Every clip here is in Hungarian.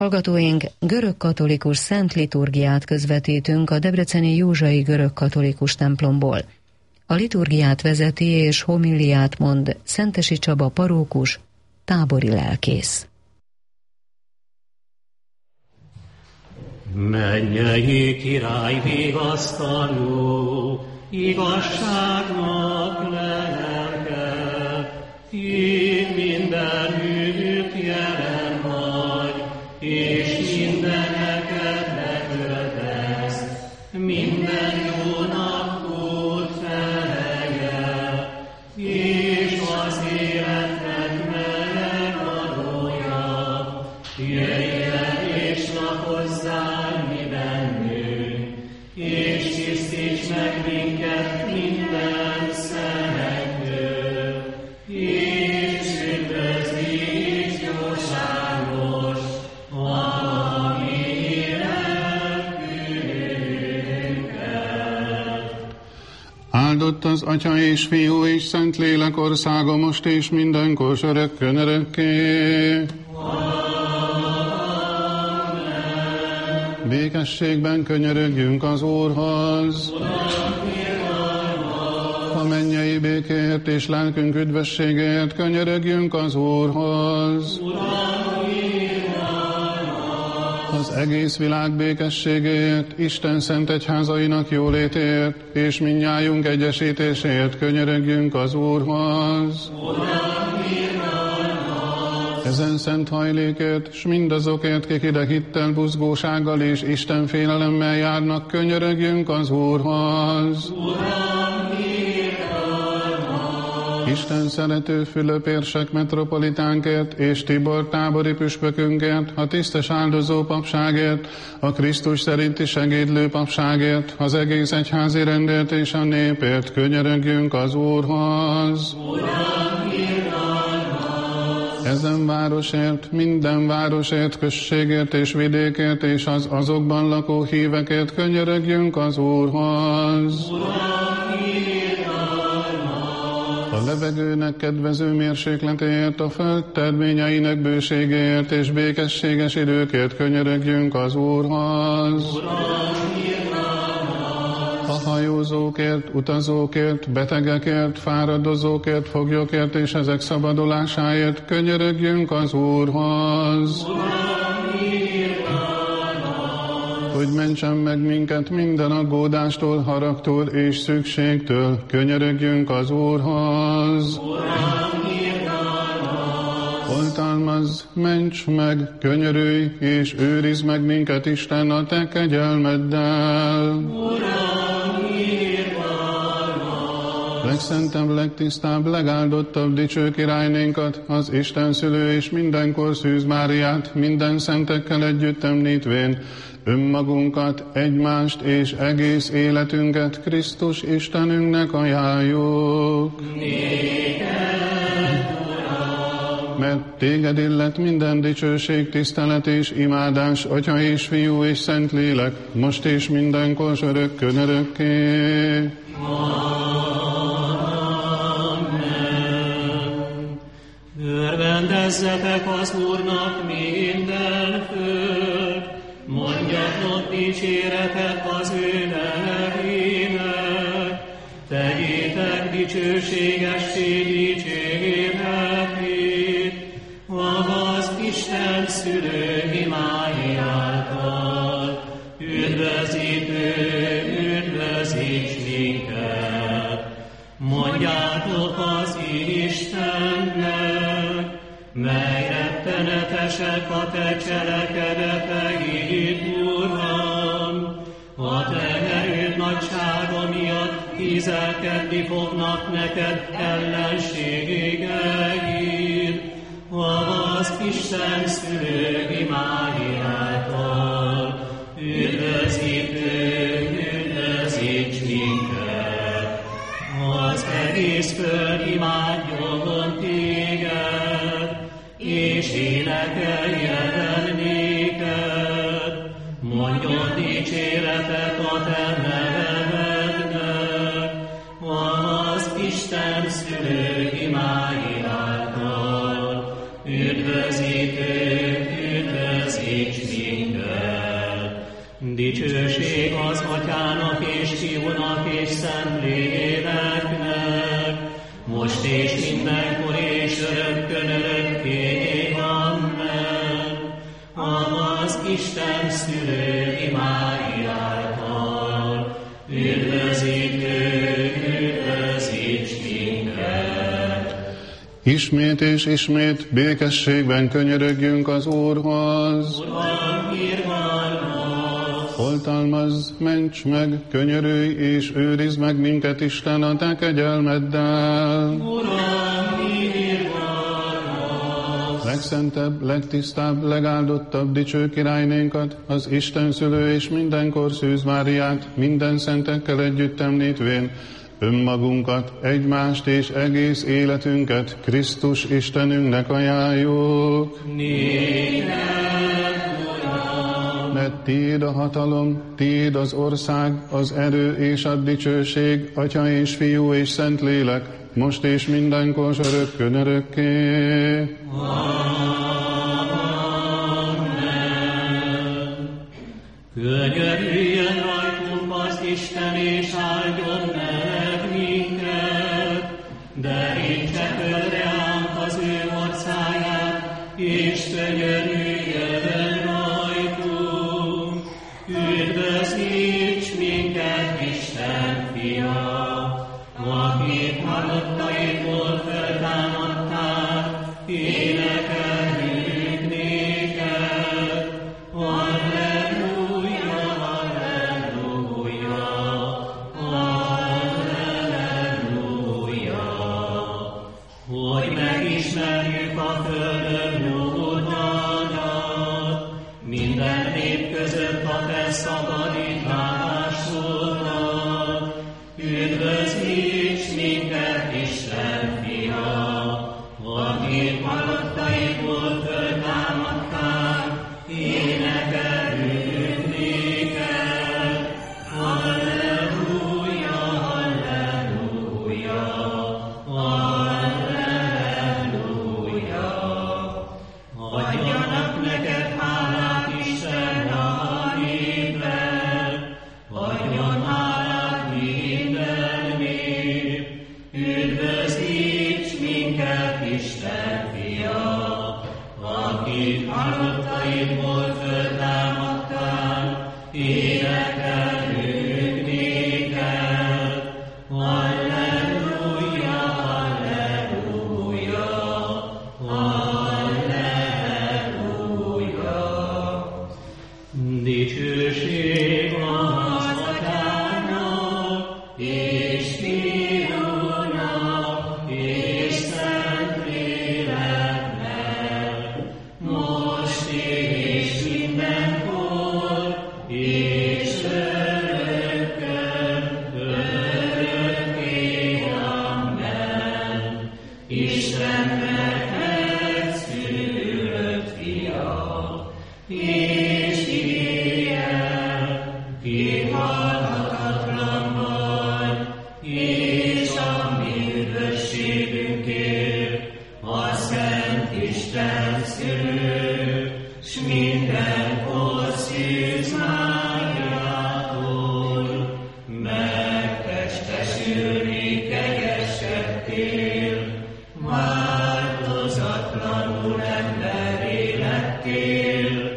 Hallgatóink, görögkatolikus szent liturgiát közvetítünk a debreceni Józsai görögkatolikus templomból. A liturgiát vezeti és homiliát mond Szentesi Csaba parókus, tábori lelkész. Mennyei király vigasztaló, igazságnak lelke, így mindenütt jelen vagy, és mindeneket betöltesz, minden jónak út feleje, és az életnek megadója, jöjj el és lakozzál mi bennünk, és tisztíts meg minket minden szemektől, és üdvözíts jóságos, a mi lelkünket. Áldott az Atya és Fiú és Szentlélek országa most és mindenkor örökkön örökké. Békességben könyörögjünk az Úrhoz. A mennyei békért és lelkünk üdvösségért könyörögjünk az Úrhoz. Az egész világ békességért, Isten szent egyházainak jólétért és mindnyájunk egyesítésért könyörögjünk az Úrhoz. Ezen szent hajlékért, s mindazokért, kik ide hittel, buzgósággal és Isten félelemmel járnak, könyörögjünk az Úrhoz. Isten szerető Fülöp érsek metropolitánkért és Tibor tábori püspökünkért, a tisztes áldozó papságért, a Krisztus szerinti segédlő papságért, az egész egyházi rendért és a népért könyörögjünk az Úrhoz. Ezen városért, minden városért, községért és vidékért és az azokban lakó hívekért könyörögjünk az Úrhoz. A levegőnek kedvező mérsékletért, a föld terményeinek bőségéért és békességes időkért könyörögjünk az Úrhoz. A hajózókért, utazókért, betegekért, fáradozókért, foglyokért és ezek szabadulásáért könyörögjünk az Úrhoz. Hogy mentsen meg minket minden aggódástól, haragtól és szükségtől, könyörögjünk az Úrhoz. Oltalmazz, ments meg, könyörülj, és őrizd meg minket, Isten, a te kegyelmeddel. Legszentebb, legtisztább, legáldottabb dicső királynénkat, az Isten szülő és mindenkor Szűz Máriát, minden szentekkel együtt említvén, önmagunkat, egymást és egész életünket Krisztus Istenünknek ajánljuk. Mert téged illet minden dicsőség, tisztelet és imádás, Atya és Fiú és Szentlélek, most és mindenkor örökkön örökké. Örvendezzetek az Úrnak minden föld, mondjatok dicséretet az ő nevének, tegyétek dicsőségessé dicséretét, az Isten szülő imái által, üdvözítő, üdvözíts minket. Mondjátok az Istennek, mely rettenetesek a te cselekedeteid, Uram, a te erőd nagysága miatt ízelkedni fognak neked ellenségeid, az Isten szülő imái által, üdvözítő, üdvözíts minket. Az egész föld imádjon téged, és énekeljen néked, mondjon dicséretet a te nevednek, az Isten szülő imái által, üdvözítő, üdvözítő. Dicsőség az Atyának és Fiúnak és Szentléleknek, most és mindenkor és örökkön örökké. Amen. Az Isten szülő imájától üdvözíts minket. Ismét és ismét békességben könyörögjünk az Úrhoz. Uram, irgalmaz! Oltalmazz, ments meg, könyörülj és őrizd meg minket, Isten, a te kegyelmeddel. Uram, irgalmaz! Legszentebb, legtisztább, legáldottabb dicső királynénkat, az Isten szülő és mindenkor Szűz Máriát minden szentekkel együtt említvén, önmagunkat, egymást és egész életünket Krisztus Istenünknek ajánljuk. Mert tiéd a hatalom, tiéd az ország, az erő és a dicsőség, Atya és Fiú és Szentlélek, most és mindenkor örökkön örökké. Amen. Könyörüljön rajtunk az Isten, és áldjon meg minket, derítse körre ánk az ő orcáját, és könyörüljön rajtunk. Üdvözíts minket, Isten fia, akit halottaidból feltámadtál, énekeljük néked. Halleluja, halleluja, halleluja. Hogy megismerjük a földön nyugodalmat, minden nép között a te szabadításodat. Üdvözíts minket, Isten fia, akit halottaidból föltámadtál, énekeljük néked. Halleluja, halleluja, halleluja. Adjanak neked hálát, Isten, a népek, adjon hálát minden nép. Üdvözíts minket, Isten fia, akit halottaidból föltámadtál, énekeljük néked. Halleluja, halleluja, halleluja. Dicsőség az Atyának, és Fiúnak, és Szentléleknek, most és mindenkor, és örökkön örökké. Amen. Istennek megszülött fia, és ilyen kihalhatatlan vagy, és a mi üdvösségünkért a Szent Isten szülő, s mindenkor Szűz Máriától megtestesülni kegyesedtél, változatlanul emberé lettél,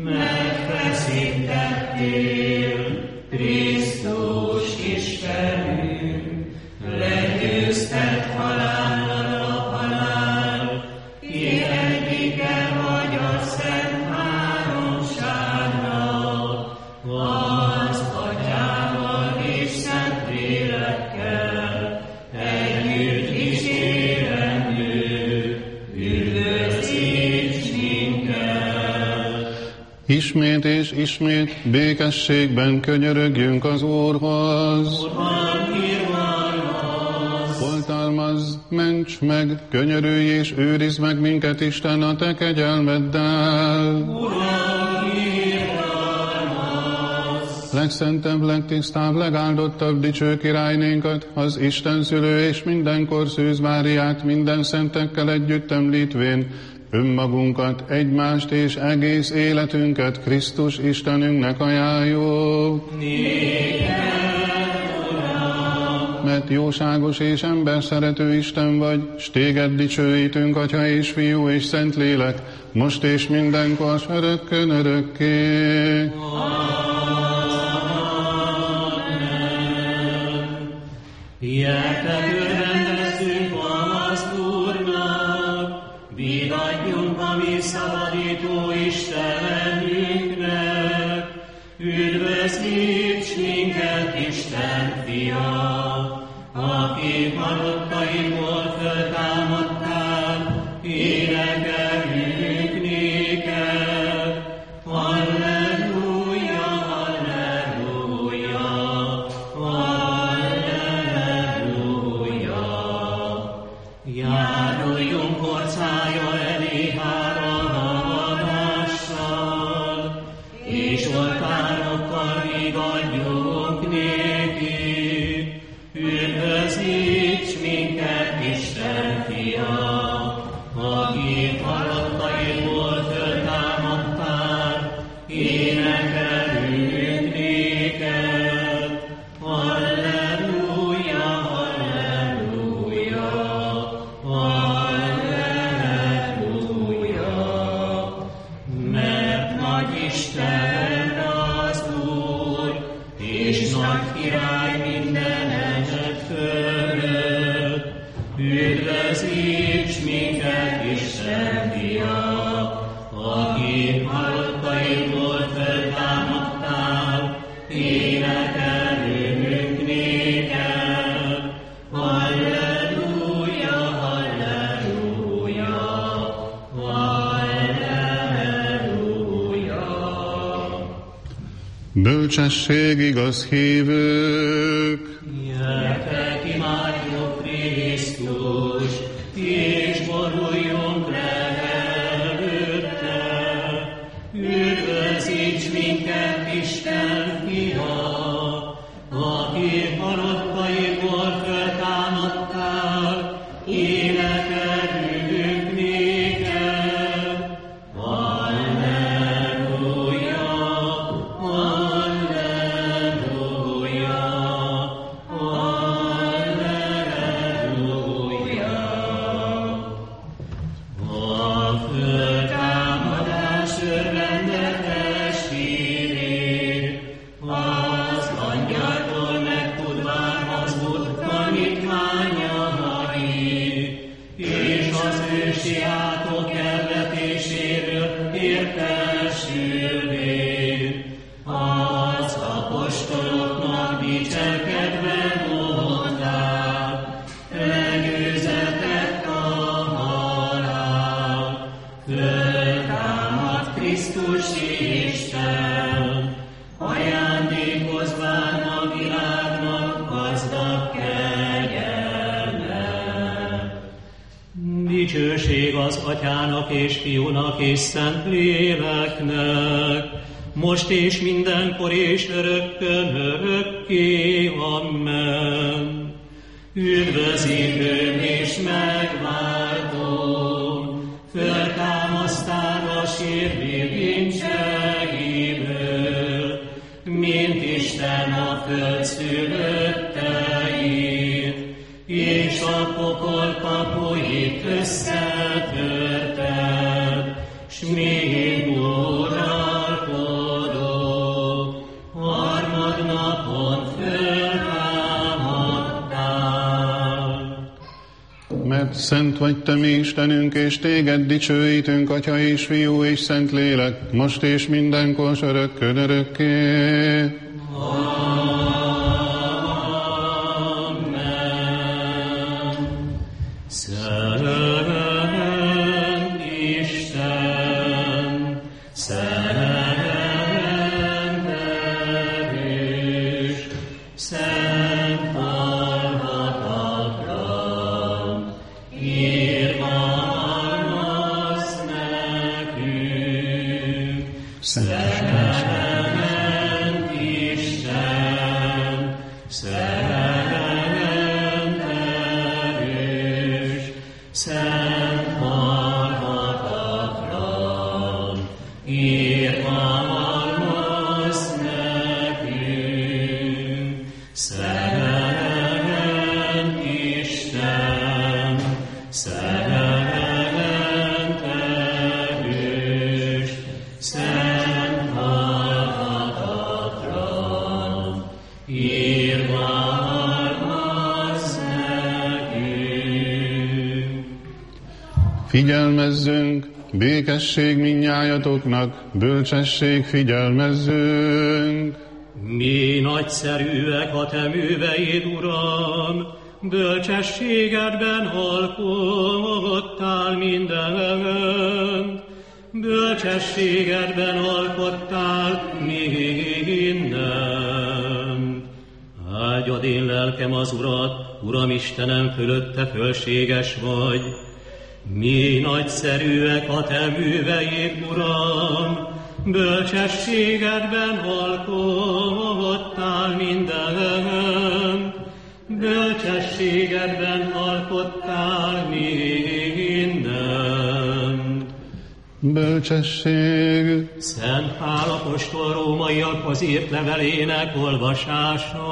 megfeszítettél, Krisztus Istenünk, legyőzted halállal a halál, ki egyike vagy a Szent Háromságnak, az Atyával és Szentlélekkel, együtt dicsérendő, üdvözíts minket. Ismét és ismét békességben könyörögjünk az Úrhoz. Uram, irgalmaz! Oltalmazz, ments meg, könyörülj és őrizd meg minket, Isten, a te kegyelmeddel. Uram, irgalmaz! Legszentebb, legtisztább, legáldottabb dicső királynénkat, az Isten szülő és mindenkor Szűz Máriát minden szentekkel együtt említvén, önmagunkat, egymást és egész életünket Krisztus Istenünknek ajánljuk. Mert jóságos és emberszerető Isten vagy, s téged dicsőítünk, Atya és Fiú és Szentlélek, most és mindenkor, s örökkön örökké. Ilyenknek örvendezzünk az Úrnak, vigadjunk a mi szabadító Istenünknek, üdvözlíts minket, Isten fia, aki halottaiból föltámadtál, énekeljünk néked. Halleluja, halleluja, halleluja. Járuljunk orcája elé hálaadással, és oltárokkal vigadjunk néki. Üdvözlíts minket, Isten fia, aki halottaiból föltámadtál, énekelünk néked. Halleluja, halleluja, halleluja. Mert nagy Isten az Úr, és nagy király minden eset fölött. Üdvözlíts minket, Isten fia, aki halottaiból föltámadtál, énekelünk néked. Halleluja, halleluja, halleluja. Bölcsesség, igaz hívők, Jöttek, imádjuk Krisztus, és boruljunk le előtte. Üdvözlíts minket, Isten fia, aki halottaiból föltámadtál, énekelünk néked. Halleluja, halleluja, halleluja. A föltámadás örvendetes hírét, az angyaltól megtudván az Úr tanítványai, és az ősi átok elvetéséről értesülvén, az apostoloknak dicselkedve mondták, legyőzetett a halál, föltámad Krisztus Isten, ajándékozván a világnak gazdag kegyelmet. Dicsőség az Atyának és Fiúnak és Szentléleknek, most és mindenkor és örökkön örökké. Amen. Üdvözítőm és megváltom, föltámasztál a sírvi bűnseiből, mint Isten a föld szülötteit, és a pokol kapuit összetörted, s még uralkodó, harmadnapon föltámadtál. mert szent vagy te mi Istenünk, és téged dicsőítünk, Atya és Fiú és Szentlélek, most és mindenkor, s örökkön örökké. Szent Isten, szent erős, szent halhatatlan, irgalmaz nekünk. Szent Isten, szent erős, szent halhatatlan, Figyelmezzünk, békesség mindnyájatoknak, bölcsesség, figyelmezzünk. Mi nagyszerűek a te műveid, Uram, bölcsességedben alkottál mindent. Bölcsességedben alkottál mindent. Áldjad én lelkem az Urat, Uram Istenem, fölötte fölséges vagy. Mi nagyszerűek a te műveid, Uram, bölcsességedben alkottál mindent. Bölcsességedben alkottál mindent. Bölcsesség. Szent Pál apostol rómaiakhoz írt levelének olvasása.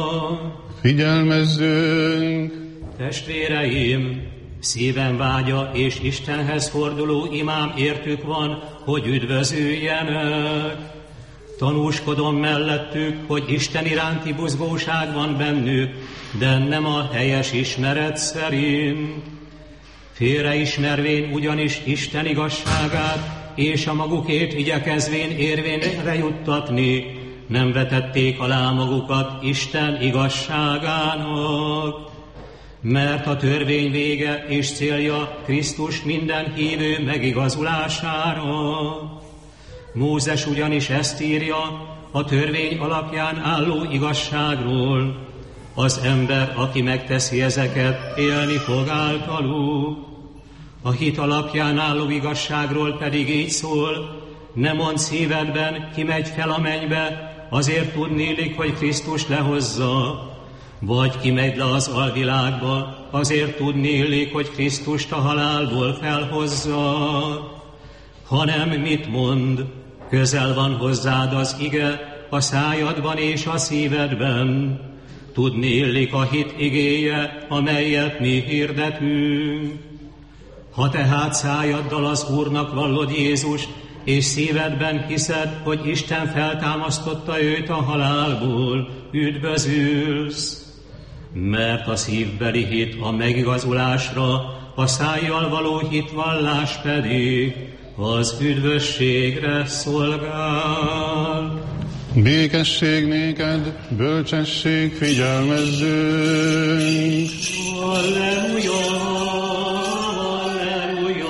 Figyelmezzünk. Testvéreim, szívem vágya és Istenhez forduló imám értük van, hogy üdvözüljenek. Tanúskodom mellettük, hogy Isten iránti buzgóság van bennük, de nem a helyes ismeret szerint. Félreismervén ugyanis Isten igazságát, és a magukét igyekezvén érvényre juttatni, nem vetették alá magukat Isten igazságának. Mert a törvény vége és célja Krisztus minden hívő megigazulására. Mózes ugyanis ezt írja a törvény alapján álló igazságról. Az ember, aki megteszi ezeket, élni fog általuk. A hit alapján álló igazságról pedig így szól: ne mondd szívedben, ki megy fel a mennybe, azért tudnélik, hogy Krisztus lehozza. Vagy ki megy le az alvilágba, azért tudnélik, hogy Krisztust a halálból felhozza. Hanem mit mond? Közel van hozzád az ige, a szájadban és a szívedben. Tudnélik a hit igéje, amelyet mi hirdetünk. Ha tehát szájaddal az Úrnak vallod Jézust, és szívedben hiszed, hogy Isten feltámasztotta őt a halálból, üdvözülsz. Mert a szívbeli hit a megigazulásra, a szájjal való hitvallás pedig az üdvösségre szolgál. Békesség néked, bölcsesség, figyelmezzünk. Halleluja, halleluja,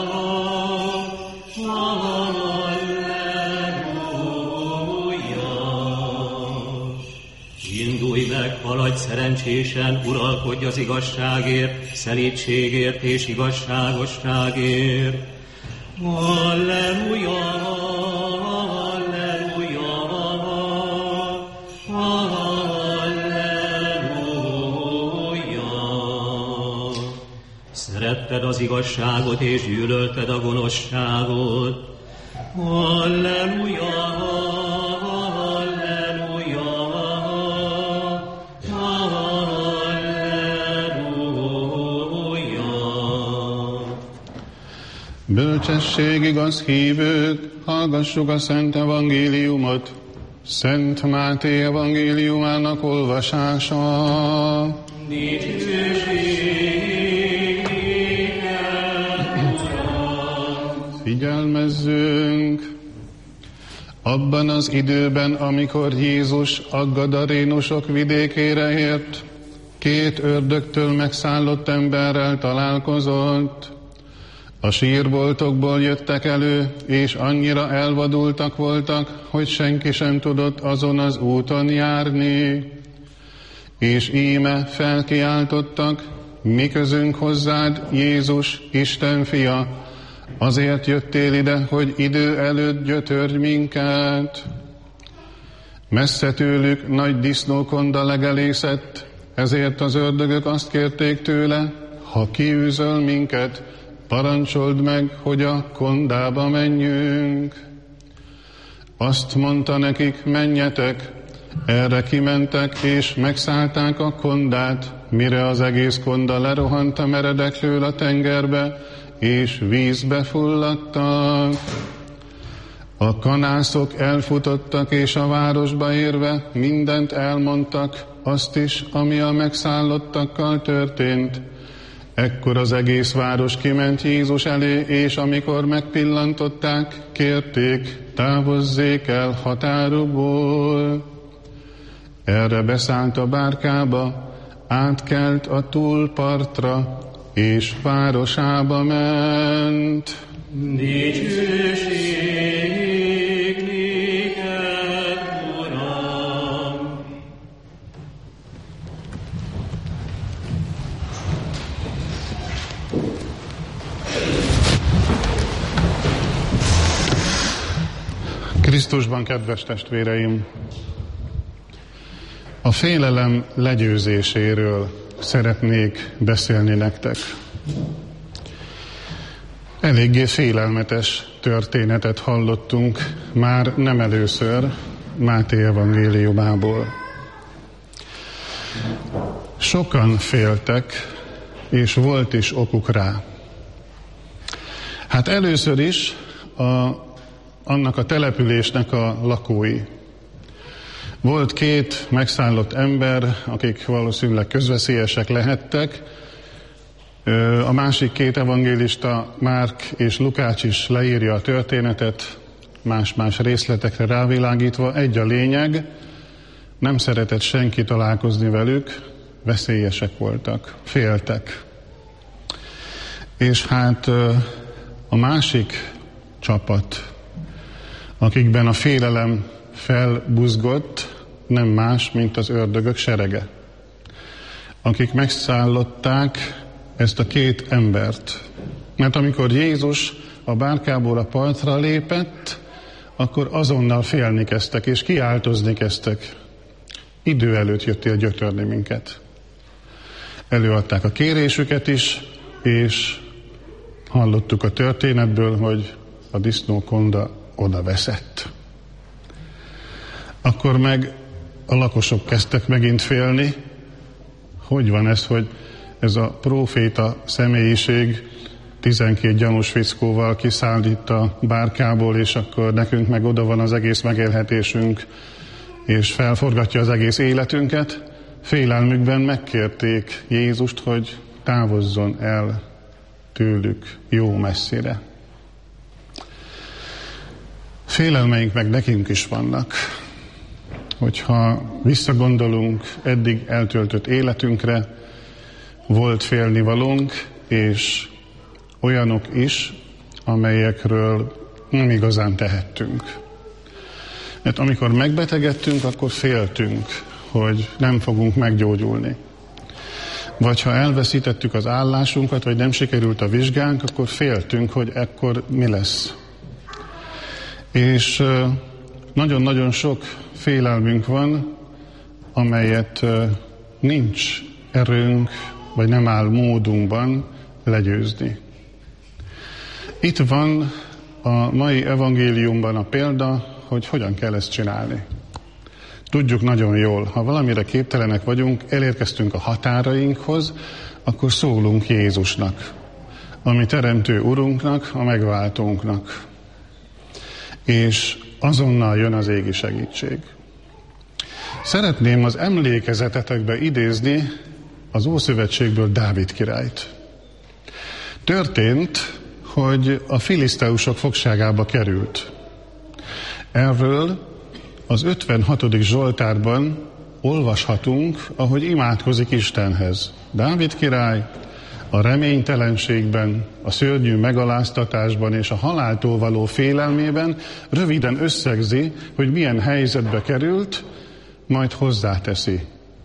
halleluja. Indulj meg, haladj szerencsésen, uralkodj az igazságért, szelídségért és igazságosságért. Halleluja, halleluja, halleluja. Szeretted az igazságot és gyűlölted a gonoszságot. Halleluja, halleluja, halleluja. Bölcsesség, igaz hívők, hallgassuk a Szent Evangéliumot. Szent Máté evangéliumának olvasása. Figyelmezzünk! Abban az időben, amikor Jézus a gadarénusok vidékére ért, 2 ördögtől megszállott emberrel találkozott. A sírboltokból jöttek elő, és annyira elvadultak voltak, hogy senki sem tudott azon az úton járni. És íme felkiáltottak: mi közünk hozzád, Jézus, Isten fia? Azért jöttél ide, hogy idő előtt gyötörj minket. Messze tőlük nagy disznókonda legelészett, ezért az ördögök azt kérték tőle: ha kiűzöl minket, parancsold meg, hogy a kondába menjünk. Azt mondta nekik: menjetek. Erre kimentek, és megszállták a kondát, mire az egész konda lerohant a meredekről a tengerbe, és vízbe fulladtak. A kanászok elfutottak, és a városba érve mindent elmondtak, azt is, ami a megszállottakkal történt. Ekkor az egész város kiment Jézus elé, és amikor megpillantották, kérték, távozzék el határukból. Erre beszállt a bárkába, átkelt a túlpartra, és városába ment. Dicsőség néked, Uram! Krisztusban, kedves testvéreim! A félelem legyőzéséről szeretnék beszélni nektek. Eléggé félelmetes történetet hallottunk már nem először Máté evangéliumából. Sokan féltek, és volt is okuk rá. Hát először is annak a településnek a lakói. Volt 2 megszállott ember, akik valószínűleg közveszélyesek lehettek. A másik 2 evangélista, Márk és Lukács is leírja a történetet, más-más részletekre rávilágítva. Egy a lényeg, nem szeretett senki találkozni velük, veszélyesek voltak, féltek. És hát a másik csapat, akikben a félelem felbuzgott, nem más, mint az ördögök serege, akik megszállották ezt a 2 embert. Mert amikor Jézus a bárkából a partra lépett, akkor azonnal félni kezdtek, és kiáltozni kezdtek. Idő előtt jöttél gyötörni minket. Előadták a kérésüket is, és hallottuk a történetből, hogy a disznókonda oda veszett. Akkor meg a lakosok kezdtek megint félni. Hogy van ez, hogy ez a próféta személyiség 12 gyanús fickóval kiszáll itt a bárkából, és akkor nekünk meg oda van az egész megélhetésünk, és felforgatja az egész életünket. Félelmükben megkérték Jézust, hogy távozzon el tőlük jó messzire. Félelmeink meg nekünk is vannak. Hogyha visszagondolunk eddig eltöltött életünkre, volt félnivalónk, és olyanok is, amelyekről nem igazán tehettünk. Mert amikor megbetegedtünk, akkor féltünk, hogy nem fogunk meggyógyulni. Vagy ha elveszítettük az állásunkat, vagy nem sikerült a vizsgánk, akkor féltünk, hogy ekkor mi lesz. És nagyon-nagyon sok félelmünk van, amelyet nincs erőnk, vagy nem áll módunkban legyőzni. Itt van a mai evangéliumban a példa, hogy hogyan kell ezt csinálni. Tudjuk nagyon jól, ha valamire képtelenek vagyunk, elérkeztünk a határainkhoz, akkor szólunk Jézusnak, a mi teremtő Urunknak, a megváltónknak. És azonnal jön az égi segítség. Szeretném az emlékezetetekbe idézni az Ószövetségből Dávid királyt. Történt, hogy a filiszteusok fogságába került. Erről az 56. Zsoltárban olvashatunk, ahogy imádkozik Istenhez. Dávid király a reménytelenségben, a szörnyű megaláztatásban és a haláltól való félelmében röviden összegzi, hogy milyen helyzetbe került, majd hozzáteszi.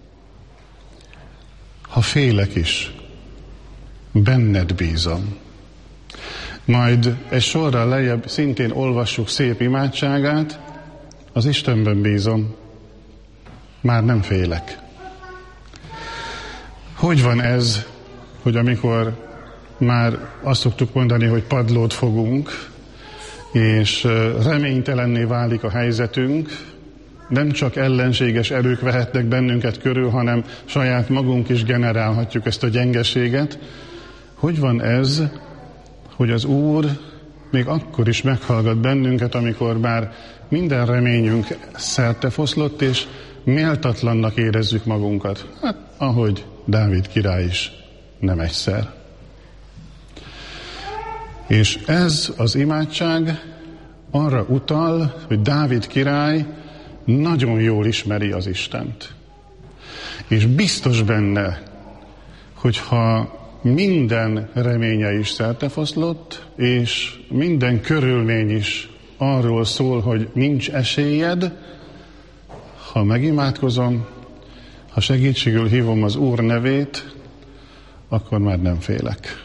Ha félek is, benned bízom. Majd egy sorral lejjebb szintén olvassuk szép imádságát, az Istenben bízom, már nem félek. Hogy van ez, hogy amikor már azt szoktuk mondani, hogy padlót fogunk, és reménytelenné válik a helyzetünk, nem csak ellenséges erők vehetnek bennünket körül, hanem saját magunk is generálhatjuk ezt a gyengeséget. Hogy van ez, hogy az Úr még akkor is meghallgat bennünket, amikor már minden reményünk szertefoszlott, és méltatlannak érezzük magunkat. Hát, ahogy Dávid király is nem egyszer. És ez az imádság arra utal, hogy Dávid király nagyon jól ismeri az Istent. És biztos benne, hogyha minden reménye is szertefoszlott, és minden körülmény is arról szól, hogy nincs esélyed, ha megimádkozom, ha segítségül hívom az Úr nevét, akkor már nem félek.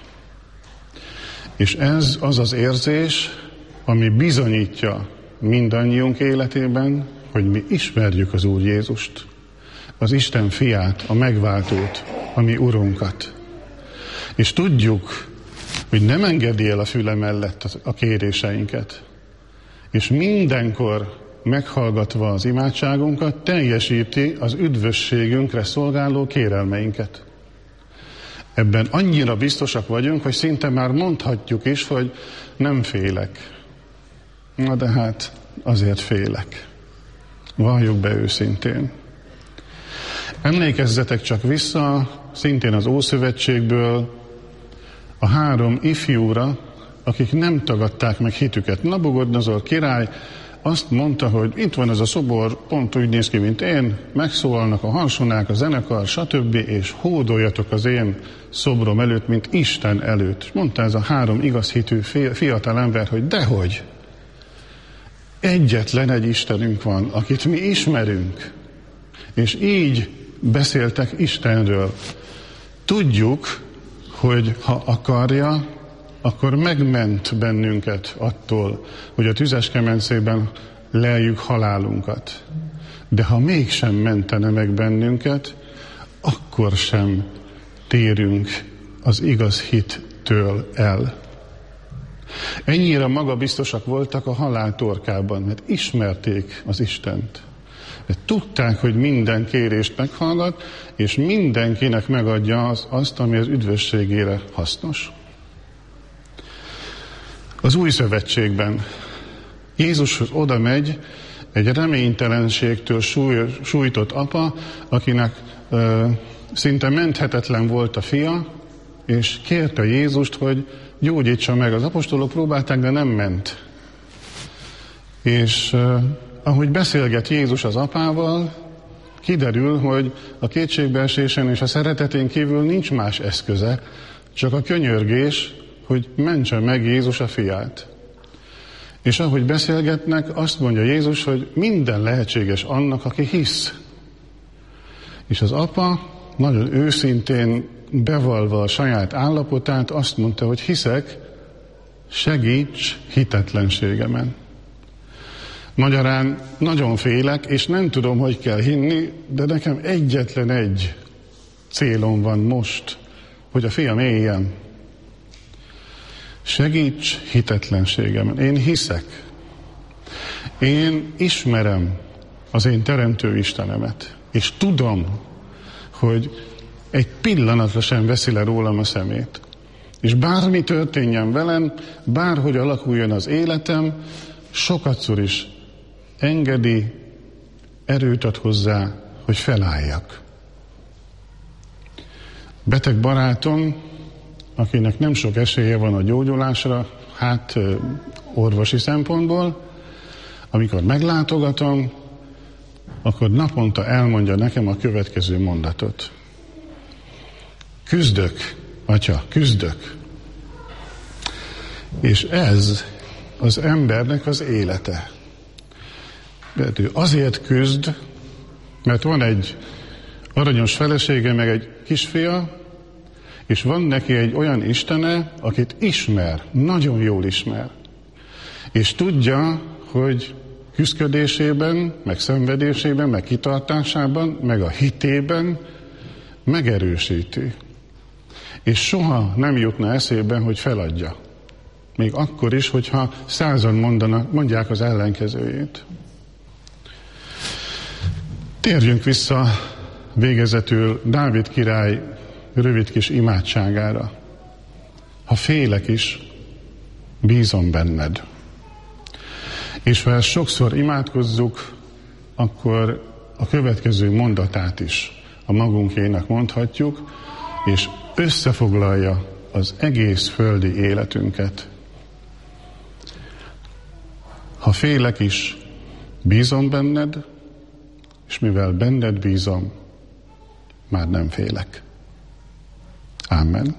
És ez az az érzés, ami bizonyítja mindannyiunk életében, hogy mi ismerjük az Úr Jézust, az Isten fiát, a megváltót, a mi Urunkat. És tudjuk, hogy nem engedi el a füle mellett a kéréseinket. És mindenkor meghallgatva az imádságunkat, teljesíti az üdvösségünkre szolgáló kérelmeinket. Ebben annyira biztosak vagyunk, hogy szinte már mondhatjuk is, hogy nem félek. Na de hát azért félek. Valljuk be őszintén. Emlékezzetek csak vissza, szintén az Ószövetségből, a 3 ifjúra, akik nem tagadták meg hitüket. Nabukodnozor király azt mondta, hogy itt van ez a szobor, pont úgy néz ki, mint én, megszólalnak a harsonák, a zenekar, stb., és hódoljatok az én szobrom előtt, mint Isten előtt. És mondta ez a 3 igaz hitű fiatal ember, hogy dehogy, egyetlen egy Istenünk van, akit mi ismerünk. És így beszéltek Istenről. Tudjuk, hogy ha akarja, akkor megment bennünket attól, hogy a tüzes kemencében leljük halálunkat. De ha mégsem mentene meg bennünket, akkor sem térünk az igaz hittől el. Ennyire magabiztosak voltak a halál torkában, mert ismerték az Istent. Mert tudták, hogy minden kérést meghallgat, és mindenkinek megadja azt, ami az üdvösségére hasznos. Az Új Szövetségben Jézushoz oda megy egy reménytelenségtől sújtott apa, akinek szinte menthetetlen volt a fia, és kérte Jézust, hogy gyógyítsa meg. Az apostolok próbálták, de nem ment. És ahogy beszélget Jézus az apával, kiderül, hogy a kétségbeesésen és a szeretetén kívül nincs más eszköze, csak a könyörgés, hogy mentse meg Jézus a fiát. És ahogy beszélgetnek, azt mondja Jézus, hogy minden lehetséges annak, aki hisz. És az apa nagyon őszintén bevallva a saját állapotát azt mondta, hogy hiszek, segíts hitetlenségemen. Magyarán nagyon félek, és nem tudom, hogy kell hinni, de nekem egyetlen egy célom van most, hogy a fiam éljen. Segíts hitetlenségemen. Én hiszek. Én ismerem az én teremtő Istenemet, és tudom, hogy egy pillanatra sem veszi le rólam a szemét. És bármi történjen velem, bárhogy alakuljon az életem, sokatszor is engedi, erőt ad hozzá, hogy felálljak. Beteg barátom, akinek nem sok esélye van a gyógyulásra, orvosi szempontból, amikor meglátogatom, akkor naponta elmondja nekem a következő mondatot. Küzdök, atya, küzdök. És ez az embernek az élete. Mert ő azért küzd, mert van egy aranyos felesége, meg egy kisfia, és van neki egy olyan Istene, akit ismer, nagyon jól ismer. És tudja, hogy küszködésében, meg szenvedésében, meg kitartásában, meg a hitében megerősíti. És soha nem jutna eszébe, hogy feladja. Még akkor is, hogyha 100-an mondják az ellenkezőjét. Térjünk vissza végezetül Dávid király rövid kis imádságára. Ha félek is, bízom benned. És ha ezt sokszor imádkozzuk, akkor a következő mondatát is a magunkénak mondhatjuk, és összefoglalja az egész földi életünket. Ha félek is, bízom benned, és mivel benned bízom, már nem félek. Amen.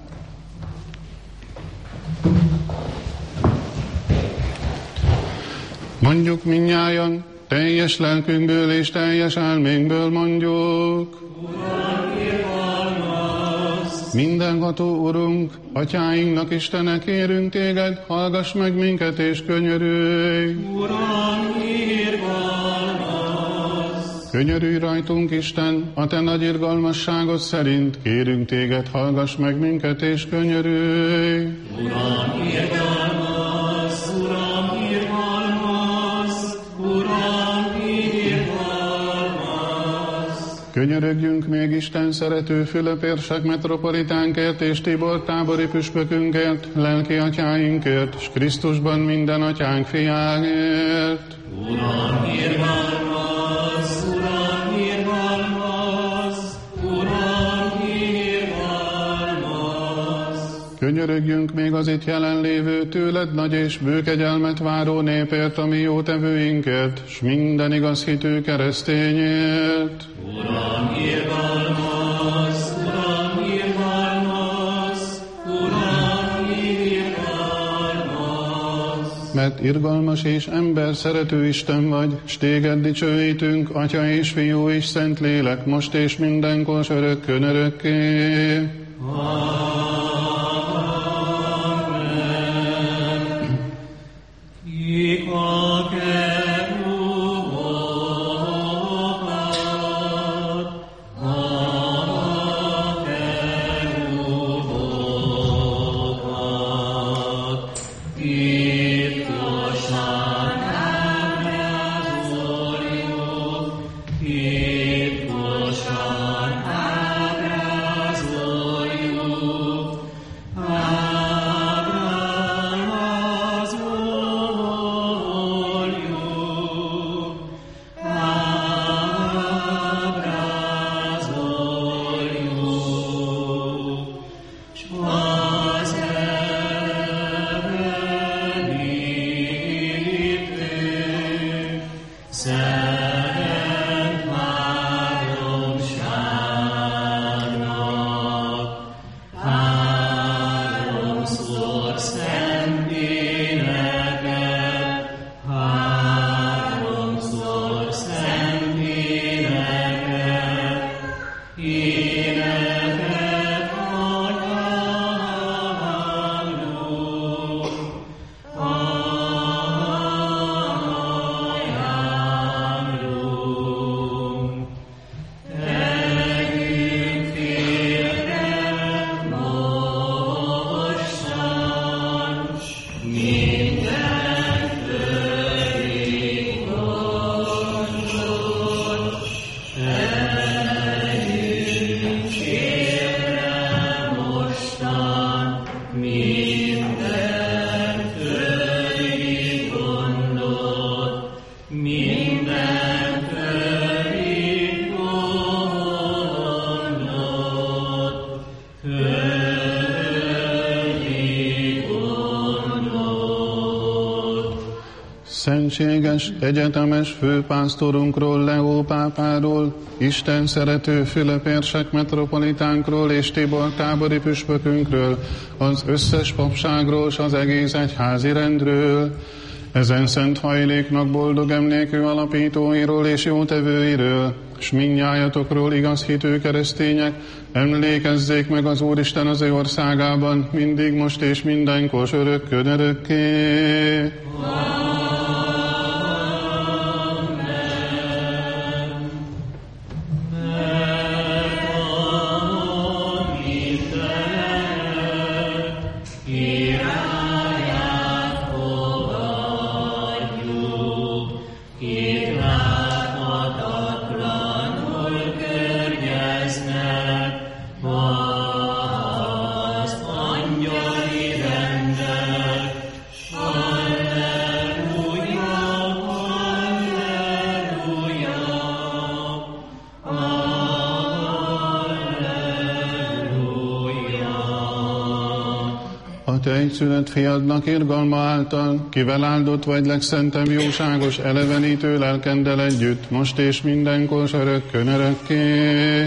Mondjuk mindnyájan, teljes lelkünkből és teljes elménkből mondjuk. Mindenható Urunk, Atyáinknak, Istenek, kérünk téged, hallgass meg minket és könyörülj. Uram, irgalmaz! Könyörülj rajtunk, Isten, a te nagy irgalmasságod szerint, kérünk téged, hallgass meg minket és könyörülj. Uram, irgalmaz! Uram, irgalmaz! Uram, irgalmaz! Könyörögjünk még Isten szerető Fülöp-érsek metropolitánkért és Tibor tábori püspökünkért, lelki atyáinkért, s Krisztusban minden atyánk fiáért. Uram, irgalmaz! Uram, irgalmaz! Uram, irgalmaz! Könyörögjünk még az itt jelenlévő tőled nagy és bő kegyelmet váró népért, a mi jótevőinkért, s minden igaz hitű keresztényért. Uram, irgalmaz! Uram, irgalmaz! Uram, irgalmaz! Mert irgalmas és ember szerető Isten vagy, s téged dicsőítünk, Atya és Fiú és Szentlélek, most és mindenkor, s örökkön örökké. Szentséges, egyetemes főpásztorunkról, Leó pápáról, Isten szerető Fülöp-érsek metropolitánkról és Tibor tábori püspökünkről, az összes papságról s az egész egyházi rendről, ezen szent hajléknak boldog emlékű alapítóiról és jótevőiről, s mindnyájatokról igaz hitű keresztények, emlékezzék meg az Úristen az ő országában, mindig, most és mindenkor, s örökkön örökké. Az angyali rendek, te egyszülött fiadnak irgalma által, kivel áldott vagy legszentebb jóságos elevenítő lelkenddel együtt, most és mindenkor örökkön örökké.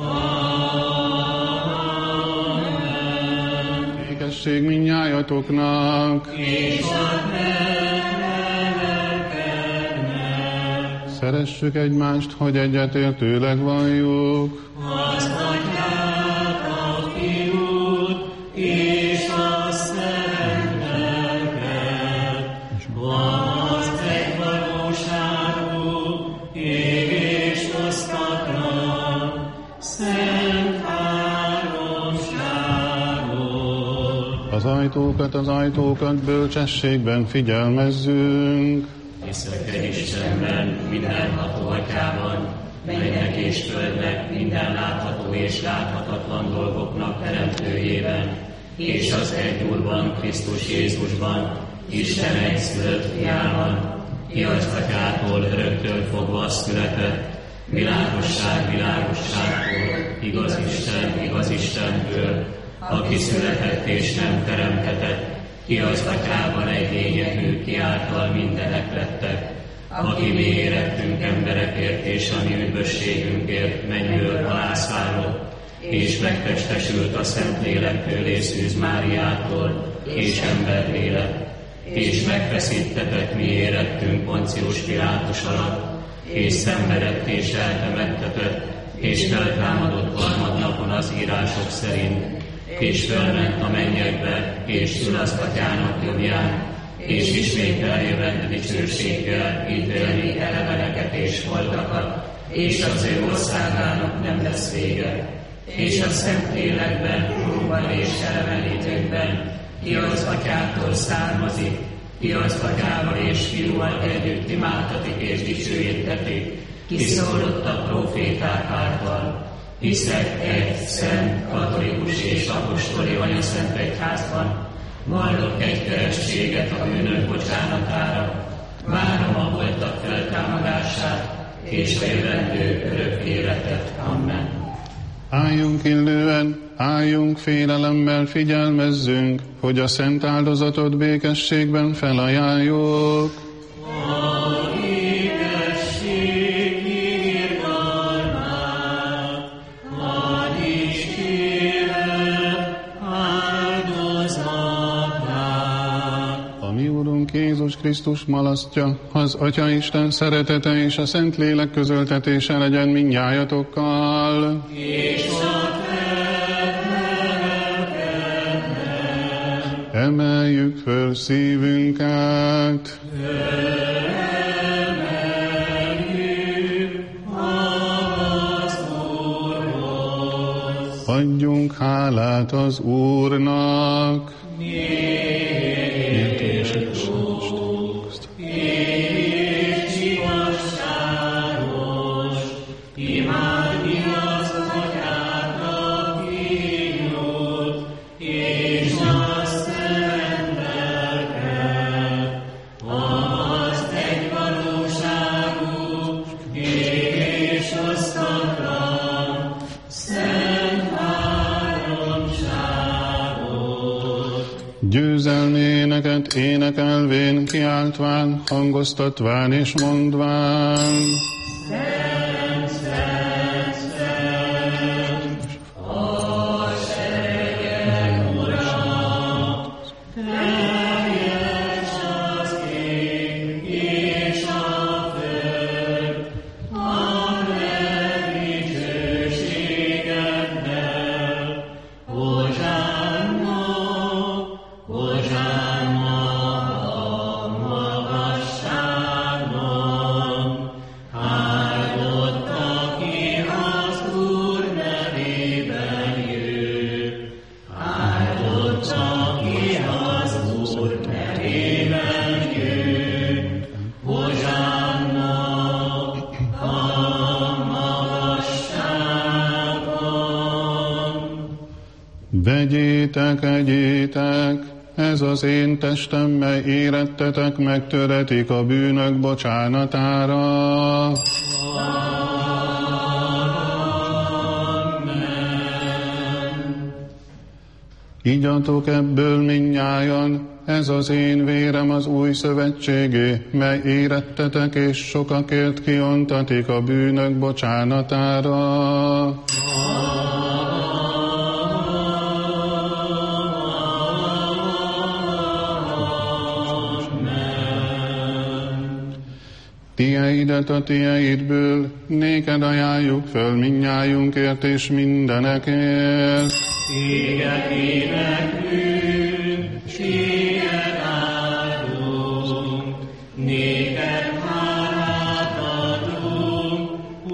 Békesség mindnyájatoknak, szeressük egymást, hogy egyetértőleg valljuk. Az Atyát, a Fiút és a Szent Lelket, az egyvalóságú, ég és osztatlan, szent háromságot. Az ajtókat bölcsességben figyelmezzünk. Hiszek egy Istenben, mindenható Atyában, mennek és földnek, minden látható és láthatatlan dolgoknak teremtőjében, és az egy Úrban, Krisztus Jézusban, Isten egyszülött Fiában, ki az Atyától öröktől fogva született, világosság világosságtól, igaz Istentől, aki született és nem teremthetett, ki az Atyában egy lényegű, ki által mindenek lettek, aki mi érettünk emberekért és a mi üdvösségünkért mennyről halászválott, és megtestesült a Szentlélektől és Szűz Máriától, és emberré lett, és megfeszítetett mi érettünk Poncius Pilátus alatt, és szenvedett és eltemettetett, és feltámadott harmadnapon az írások szerint, és fölment a mennyekbe, és ül az Atyának jobbján, és ismét eljövend dicsőséggel ítélni eleveneket és holtakat, és az ő országának nem lesz vége. És a Szentlélekben, Úrban és elevenítőkben, ki az Atyától származik, ki az Atyával és Fiúval együtt imádtatik és dicsőítetik, ki szólott a próféták által. Hiszek egy szent, katolikus és apostoli anyaszent egyházban, vallok egy keresztséget a bűnök bocsánatára, várom a holtak feltámadását, és a jövendő örök életet. Amen. Álljunk illően, álljunk félelemmel, figyelmezzünk, hogy a szent áldozatot békességben felajánljuk. Jézus Krisztus malasztja, az Atya Isten szeretete és a Szentlélek közöltetése legyen mindnyájatokkal. És a emeljük föl szívünket. Emeljük az Úrhoz. Adjunk hálát az Úrnak. Győzelméneket énekelvén, kiáltván, hangoztatván és mondván. Szent, szent, szent, a seregek Ura, teljes az ég és a föld, a te dicsőségeddel. Hozsánna, Hozsánna a magasságban, áldott, aki az Úr nevében jő, áldott, aki az Úr nevében jő, Hozsánna a magasságban. Vegyétek, egyétek, ez az én testem, mely érettetek megtöretik a bűnök bocsánatára. Igyatok ebből mindnyájan, ez az én vérem az új szövetségé, mely érettetek és sokakért kiontatik a bűnök bocsánatára. Tieidet a tieidből, néked ajánljuk föl mindnyájunkért és mindenekért. Téged éneklünk, s téged áldunk, néked hálát adunk,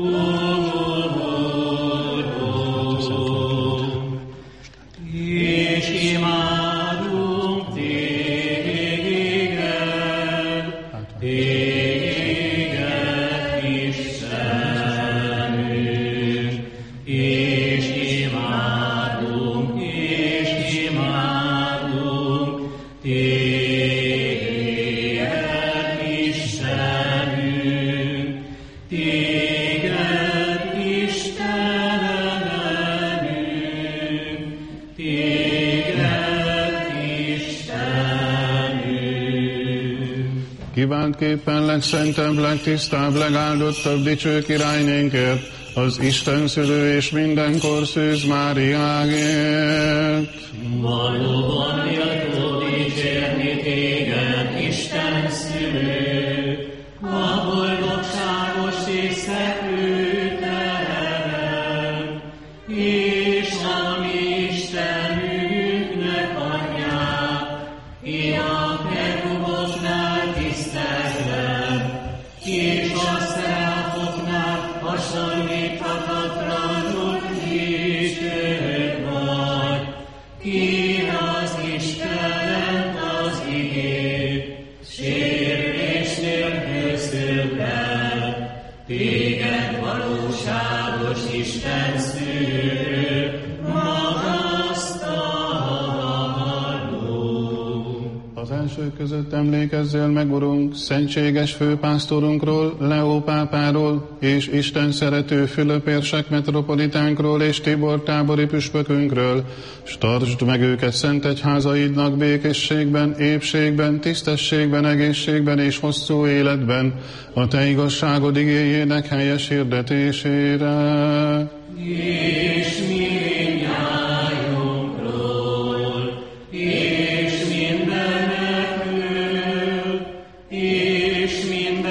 Úrunk, és imádunk téged, Istenünk, és imádunk téged, Istenünk, téged, Istenünk, téged, Istenünk. Kívánképpen legszentebb, legtisztább, legáldottabb dicső királynénkért, az Isten szülő és mindenkor Szűz Máriáért. Valóban méltó dicsérni téged, Isten szülő, a boldogságos és szegő terem, és a mi Istenünknek anyját, a keruboknál tisztelem, és a szeráfoknál hasonlíthatatlanul dicsőd vagy. Ki az Isten az igét, sérülés nélkül szülhet, téged valóságos Isten szülő, magasztalunk. Az elsők között emlékezzél meg, Urunk, szentséges főpásztorunkról, Leó pápáról, és Isten szerető Fülöp érsek metropolitánkról és Tibor tábori püspökünkről, s tartsd meg őket szent egyházaidnak békességben, épségben, tisztességben, egészségben és hosszú életben, a te igazságod igéjének helyes hirdetésére. És mindnyájunkról, és mindenekről, és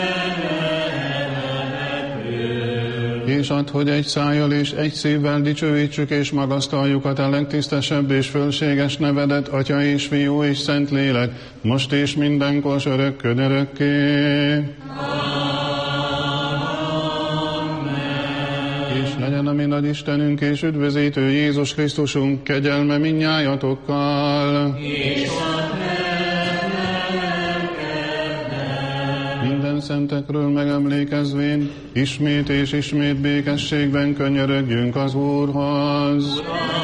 mindenekről. És add, hogy egy szájjal és egy szívvel dicsőítsük és magasztaljuk a te legtisztesebb és fölséges nevedet, Atya és Fiú és Szentlélek, most és mindenkor örökkön örökké. És legyen a mi nagy Istenünk és üdvözítő Jézus Krisztusunk kegyelme mindnyájatokkal. És a Minden szentekről megemlékezvén, ismét és ismét békességben könyörögjünk az Úrhoz.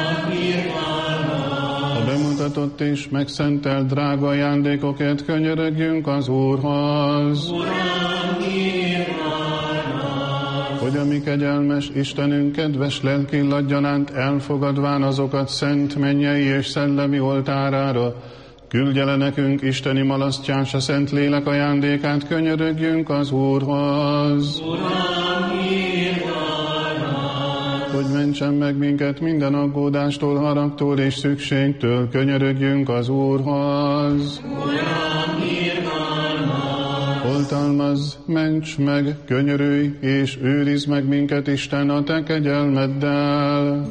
A bemutatott és megszentelt drága ajándékokért könyörögjünk az Úrhoz. Hogy a mi kegyelmes Istenünk kedves lelkillatgyanánt elfogadván azokat szent mennyei és szellemi oltárára, küldje le nekünk isteni malasztján a Szent Lélek ajándékát, könyörögjünk az Úrhoz. Hogy mentsen meg minket minden aggódástól, haragtól és szükségtől, könyörögjünk az Úrhoz. Oltalmazz, ments meg, könyörülj, és őrizd meg minket, Isten, a te kegyelmeddel.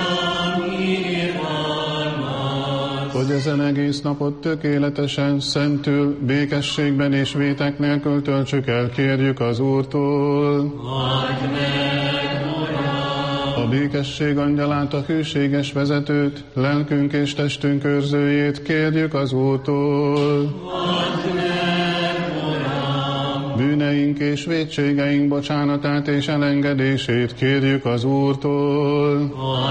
Hogy ezen egész napot tökéletesen, szentül, békességben és vétek nélkül töltsük el, kérjük az Úrtól. A békesség angyalát, a hűséges vezetőt, lelkünk és testünk őrzőjét kérjük az Úrtól. Bűneink és vétségeink bocsánatát és elengedését kérjük az Úrtól.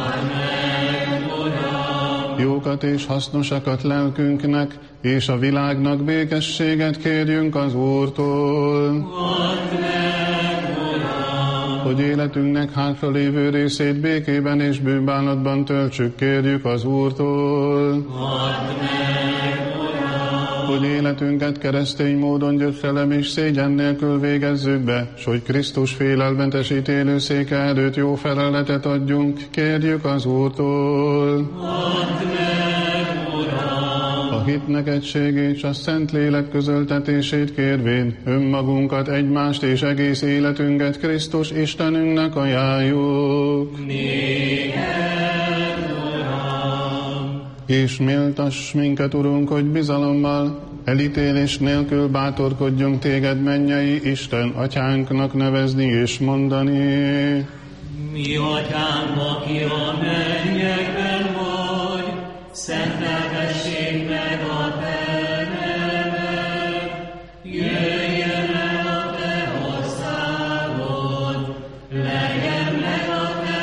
Jókat és hasznosakat lelkünknek, és a világnak békességet kérjünk az Úrtól. hogy életünknek hátralévő részét békében és bűnbánatban töltsük, kérjük az Úrtól. Add meg, Uram! Hogy életünket keresztény módon gyötrelem és szégyen nélkül végezzük be, s hogy Krisztus félelmetes ítélőszéke előtt jó feleletet adjunk, kérjük az Úrtól. Add meg, Uram! A hitnek egységét és a Szentlélek közöltetését kérvén önmagunkat, egymást és egész életünket Krisztus Istenünknek ajánljuk. Néked, Uram! És méltass minket, Urunk, hogy bizalommal, elítélés nélkül bátorkodjunk téged, mennyei Isten, atyánknak nevezni és mondani. Mi atyánk, aki a mennyekben vagy, szenteltessék meg a te neved, jöjjön el a te országod, legyen meg a te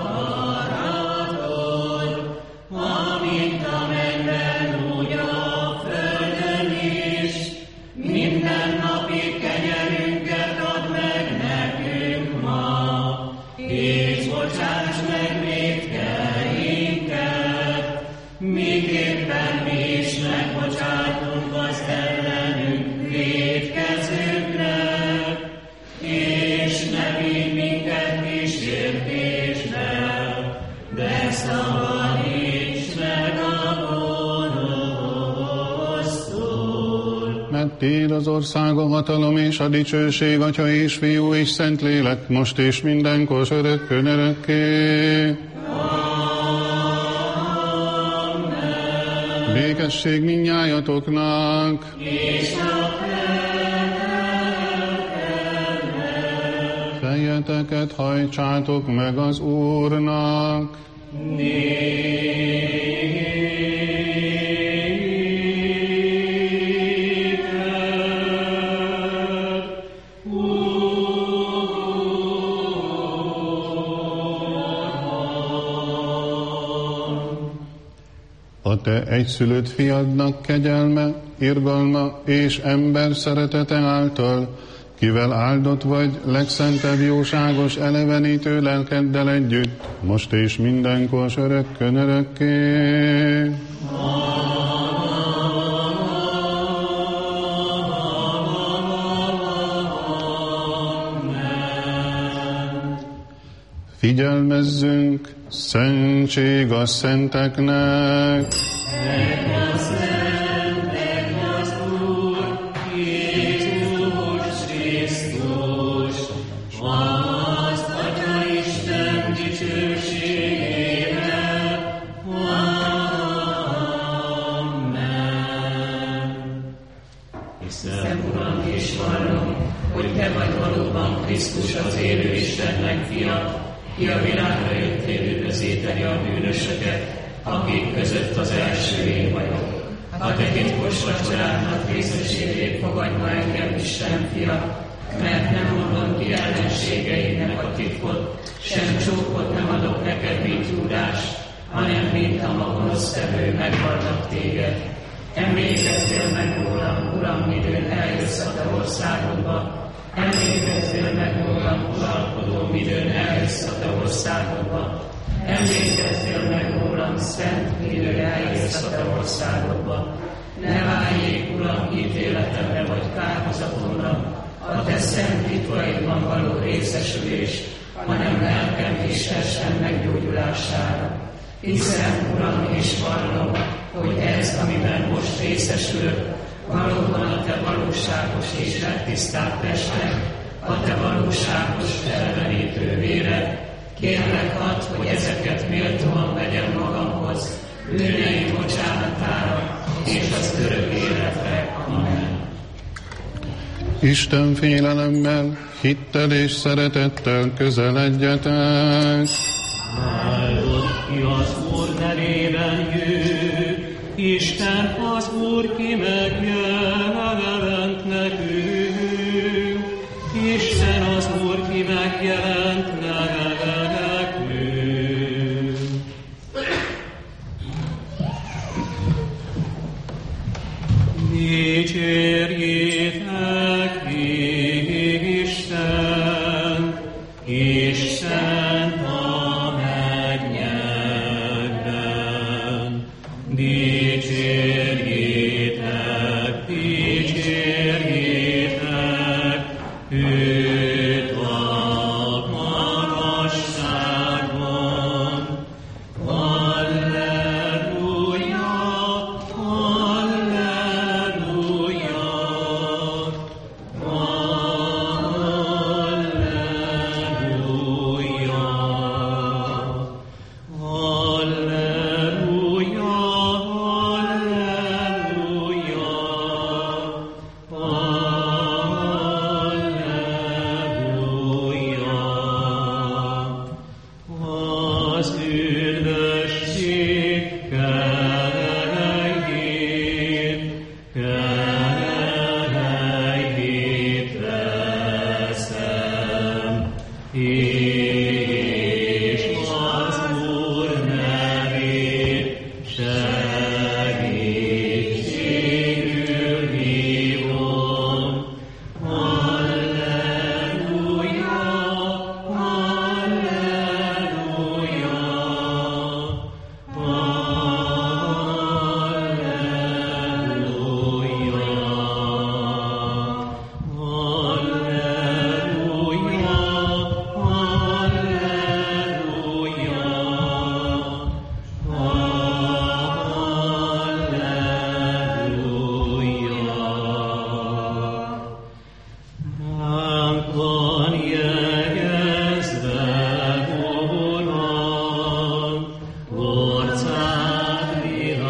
akaratod, amint a mennyben, úgy a földön is. Mindennapi kenyerünket add meg nekünk ma, és bocsáss meg vétkeinket, miképpen mi is megbocsátunk az ellenünk vétkezőknek, és ne vigy minket kísértésbe, de szabadíts meg a gonosztól. Mert tiéd az ország, a hatalom és a dicsőség, Atya és Fiú és Szentlélek, most és mindenkor, örökkön örökké. Békesség mindnyájatoknak. És a Fejeteket hajtsátok meg az Úrnak. A te egyszülött fiadnak kegyelme, irgalma és ember szeretete által, kivel áldott vagy legszentebb jóságos elevenítő lelkeddel együtt, most és mindenkor, örökkön örökké. Figyelmezzünk, szentség a szenteknek. Hiszem, Uram, és vallom, hogy te vagy valóban Krisztus, az élő Istennek fia, ki a világra jöttél üdvözíteni a bűnösöket, akik között az első én vagyok. A te titkos vacsorádnak részességét fogadj ma engem, Isten fia, mert nem mondom ki ellenségeidnek a titkot, sem csókot nem adok neked, mint Júdás, hanem mint a magonosztevő megvallak téged. Emlékezzél meg rólam, Uram, midőn eljössz a te országodba. Emlékezzél meg rólam, uralkodó, midőn eljössz a te országodba. Emlékezzél meg rólam, szent, midőn eljössz a te országodba. Ne váljék, Uram, ítéletemre vagy kárhozatomra, a te szent titkaidban való részesülés, hanem lelkem és testem meggyógyulására. Hiszem, Uram, és vallom, hogy ez, amiben most részesülök, valóban a te valóságos és legtisztább tested, a te valóságos elvenítő véred. Kérlek add, hogy ezeket méltóan vegyem magamhoz, bűneim bocsánatára és az örök életre. Amen. Isten félelemmel, hittel és szeretettel közeledjetek. Áldott ki az Úr nevében jő, Isten az Úr, ki megjelent nekünk. Isten az Úr, ki megjelent nekünk. Dicsérjétek Istent, Isten a mennyekben, dicsérjétek, dicsérjétek, őt a magasságban. Halleluja, halleluja, az üdvösség kehelyét veszem, és az Úr nevét segítségül hívom. Halleluja, halleluja, ránk van jegyezve, Uram, orcád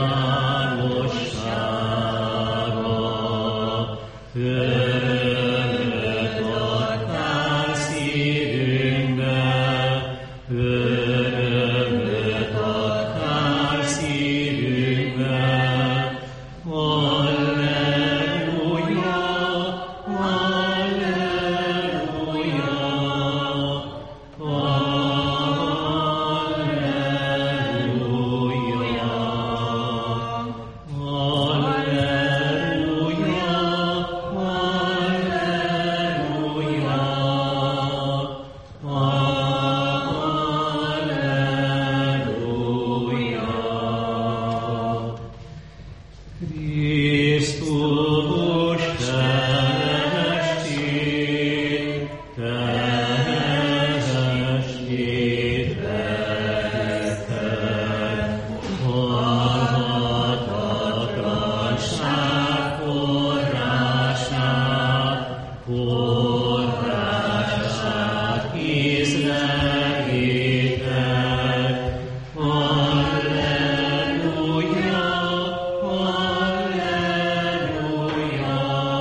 világossága, örömöt adtál szívünkbe, örömöt adtál szívünkbe. Halleluja, halleluja, halleluja, halleluja, halleluja. Krisztus testét vetted, halhatatlanság forrását ízleltétek. Halleluja, halleluja,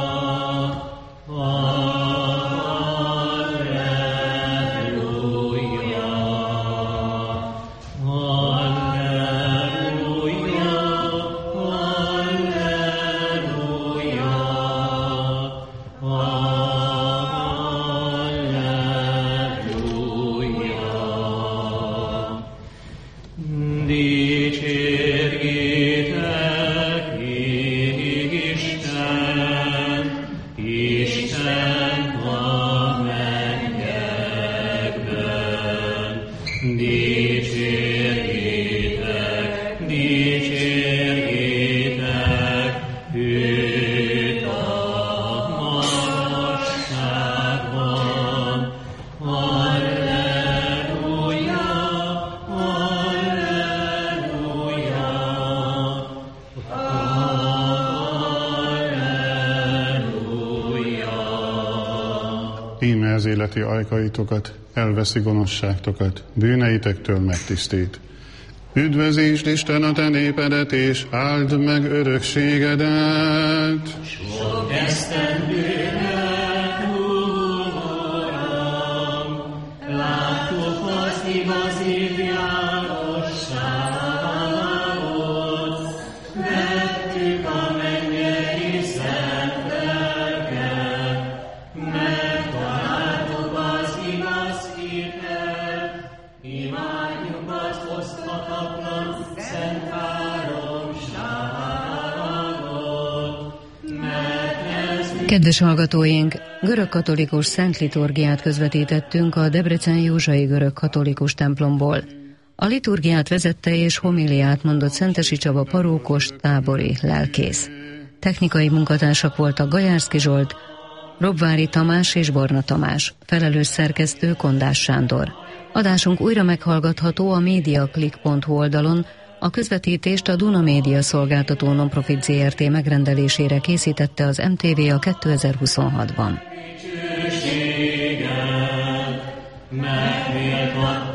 halleluja, halleluja, halleluja. Dicsérjétek Isten a mennyekben. Dicsérjétek, dicsérjétek őt a magasságban. Halleluja, halleluja, halleluja. Íme az életi ajkaitokat, elveszi gonoszságtokat, bűneitektől megtisztít. Üdvözítsd Isten a te népedet, és áld meg örökségedet! Sok esztendőre, Uram, láttuk az igazi világosságot, vettük a mennyei szent lelket, megtaláltuk az igaz hitet, imádjuk az oszthatatlan szent háromságot, mert ez Kedves hallgatóink, görögkatolikus szent liturgiát közvetítettünk a Debreceni Józsai görögkatolikus templomból. A liturgiát vezette és homiliát mondott Szentesi Csaba parókos tábori lelkész. Technikai munkatársak voltak Gajárszki Zsolt, Robvári Tamás és Borna Tamás, felelős szerkesztő Kondás Sándor. Adásunk újra meghallgatható a mediaclick.hu oldalon. A közvetítést a Duna Média szolgáltató Nonprofit Zrt. Megrendelésére készítette az MTV a 2026-ban.